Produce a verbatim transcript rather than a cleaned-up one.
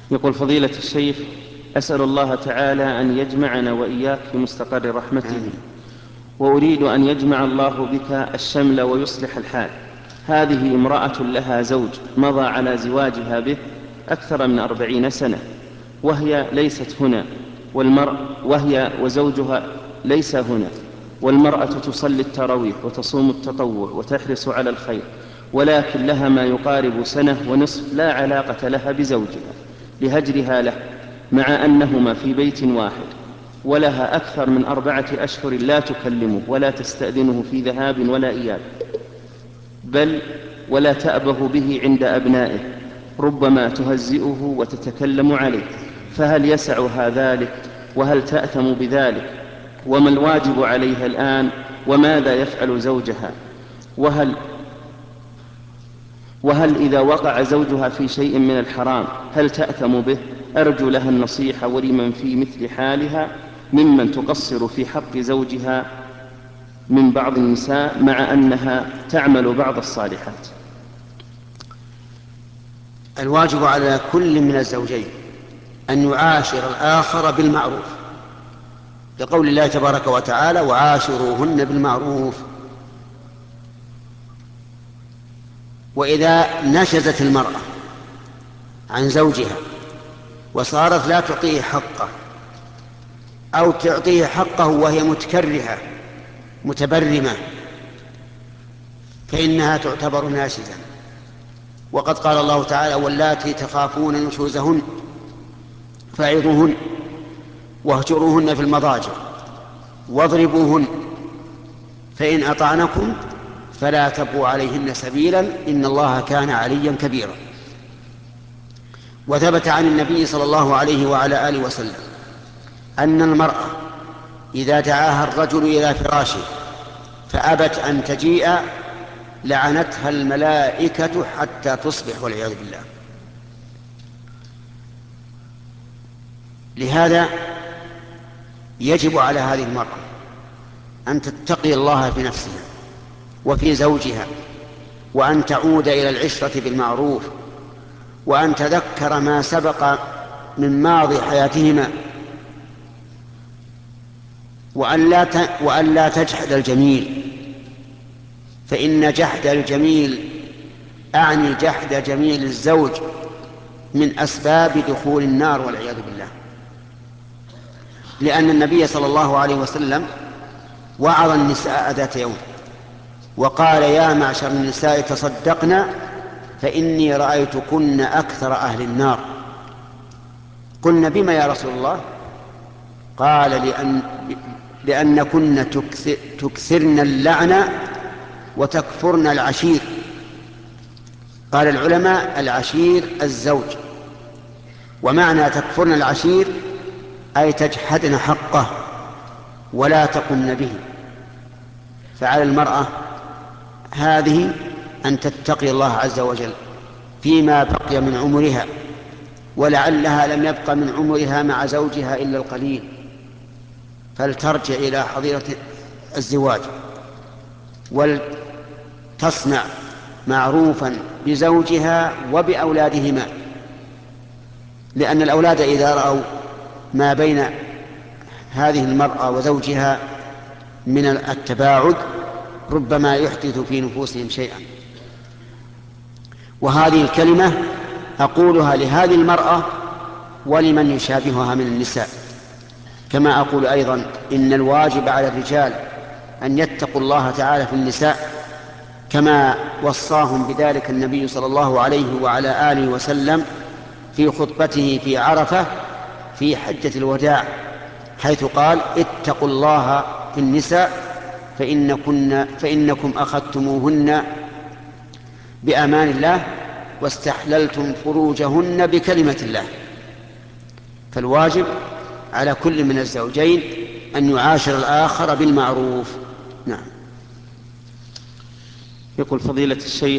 يقول فضيلة الشيخ: أسأل الله تعالى أن يجمعنا وإياك في مستقر رحمته، آمين. وأريد أن يجمع الله بك الشمل ويصلح الحال. هذه امرأة لها زوج مضى على زواجها به أكثر من أربعين سنة، وهي ليست هنا، والمرء وهي وزوجها ليس هنا، والمرأة تصلي التراويح وتصوم التطوع وتحرص على الخير، ولكن لها ما يقارب سنة ونصف لا علاقة لها بزوجها لهجرها له، مع أنهما في بيت واحد، ولها أكثر من أربعة أشهر لا تكلمه ولا تستأذنه في ذهاب ولا إياب، بل ولا تأبه به عند أبنائه، ربما تهزئه وتتكلم عليه. فهل يسعها ذلك؟ وهل تأثم بذلك؟ وما الواجب عليها الآن؟ وماذا يفعل زوجها؟ وهل وهل إذا وقع زوجها في شيء من الحرام هل تأثم به؟ أرجو لها النصيحة، ولمن في مثل حالها ممن تقصر في حق زوجها من بعض النساء مع أنها تعمل بعض الصالحات. الواجب على كل من الزوجين أن يعاشر الآخر بالمعروف، لقول الله تبارك وتعالى: وعاشروهن بالمعروف. وإذا نشزت المرأة عن زوجها وصارت لا تعطيه حقه، أو تعطيه حقه وهي متكرهة متبرمة، فإنها تعتبر ناشزة. وقد قال الله تعالى: واللاتي تخافون نشوزهن فعظوهن واهجروهن في المضاجع واضربوهن فإن أطعنكم فلا تبغوا عليهن سبيلا إن الله كان عليا كبيرا. وثبت عن النبي صلى الله عليه وعلى آله وسلم أن المرأة إذا دعاها الرجل إلى فراشه فأبت أن تجيء لعنتها الملائكة حتى تصبح والعياذ بالله. لهذا يجب على هذه المرأة أن تتقي الله في نفسها وفي زوجها، وأن تعود إلى العشرة بالمعروف، وأن تذكر ما سبق من ماضي حياتهما، وأن لا وأن لا تجحد الجميل، فإن جحد الجميل أعني جحد جميل الزوج من أسباب دخول النار والعياذ بالله. لأن النبي صلى الله عليه وسلم وعظ النساء ذات يوم وقال: يا معشر النساء تصدقن فإني رأيتكن أكثر أهل النار. قلنا: بما يا رسول الله؟ قال: لأن لأنكن تكثرن اللعنة وتكفرن العشير. قال العلماء: العشير الزوج. ومعنى تكفرن العشير أي تجحدن حقه ولا تقمن به. فعلى المرأة هذه أن تتقي الله عز وجل فيما بقي من عمرها، ولعلها لم يبق من عمرها مع زوجها إلا القليل، فلترجع إلى حظيرة الزواج ولتصنع معروفا بزوجها وبأولادهما، لأن الأولاد إذا رأوا ما بين هذه المرأة وزوجها من التباعد ربما يحدث في نفوسهم شيئا. وهذه الكلمة أقولها لهذه المرأة ولمن يشابهها من النساء، كما أقول أيضا إن الواجب على الرجال أن يتقوا الله تعالى في النساء كما وصاهم بذلك النبي صلى الله عليه وعلى آله وسلم في خطبته في عرفة في حجة الوداع، حيث قال: اتقوا الله في النساء فإنكن فإنكم أخذتموهن بأمان الله واستحللتم فروجهن بكلمة الله. فالواجب على كل من الزوجين أن يعاشر الآخر بالمعروف. نعم. يقول فضيلة الشيخ: